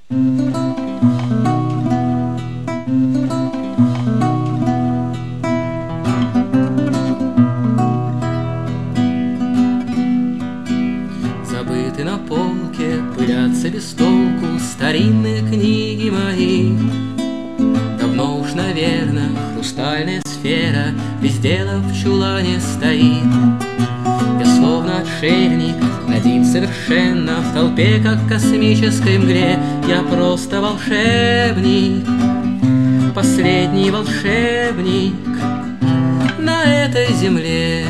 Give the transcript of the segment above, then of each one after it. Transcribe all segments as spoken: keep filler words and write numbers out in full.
Забыты на полке, пылятся без толку старинные книги мои. Давно уж, наверно, хрустальная сфера без дела в чулане стоит. Я словно отшельник, один совершенно в толпе, как в космической мгле. Я просто волшебник, последний волшебник на этой земле.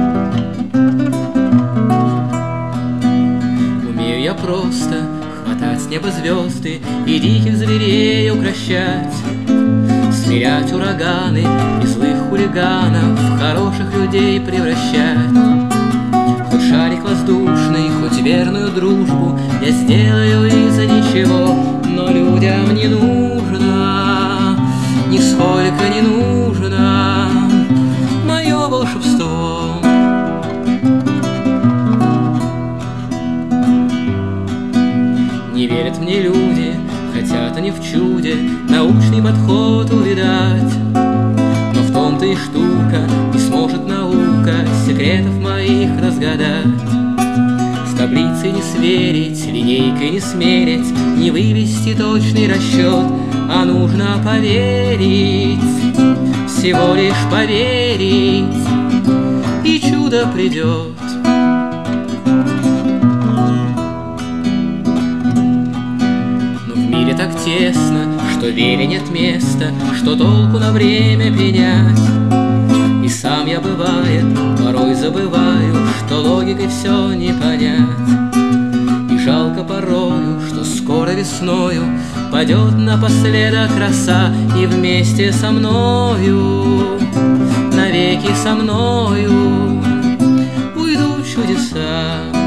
Умею я просто хватать с неба звезды и диких зверей укращать, смирять ураганы и злых хулиганов в хороших людей превращать. Хоть шарик воздушный, хоть верную дружбу я сделаю из-за ничего, но людям не нужно, нисколько не нужно мое волшебство. Не верят мне люди, хотят они в чуде научный подход увидать. Но в том-то и штука, не сможет наука секретов моих разгадать. С таблицей не сверить, линейкой не смерить, не вывести точный расчет, а нужно поверить, всего лишь поверить, и чудо придет. Так тесно, что вере нет места, что толку на время пенять. И сам я, бывает, порой забываю, что логикой все не понять. И жалко порою, что скоро весною падет напоследок роса, и вместе со мною, навеки со мною уйдут чудеса.